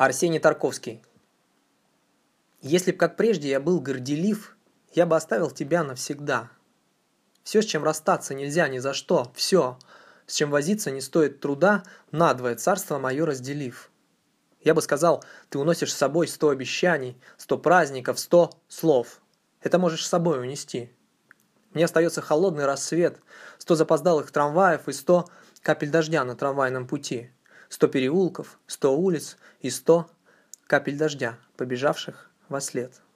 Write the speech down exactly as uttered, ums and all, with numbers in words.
Арсений Тарковский. Если б, как прежде, я был горделив, я бы оставил тебя навсегда. Все, с чем расстаться нельзя ни за что, все, с чем возиться не стоит труда, надвое царство мое разделив. Я бы сказал, ты уносишь с собой сто обещаний, сто праздников, сто слов. Это можешь с собой унести. Мне остается холодный рассвет, сто запоздалых трамваев и сто капель дождя на трамвайном пути, сто переулков, сто улиц и сто капель дождя, побежавших вослед.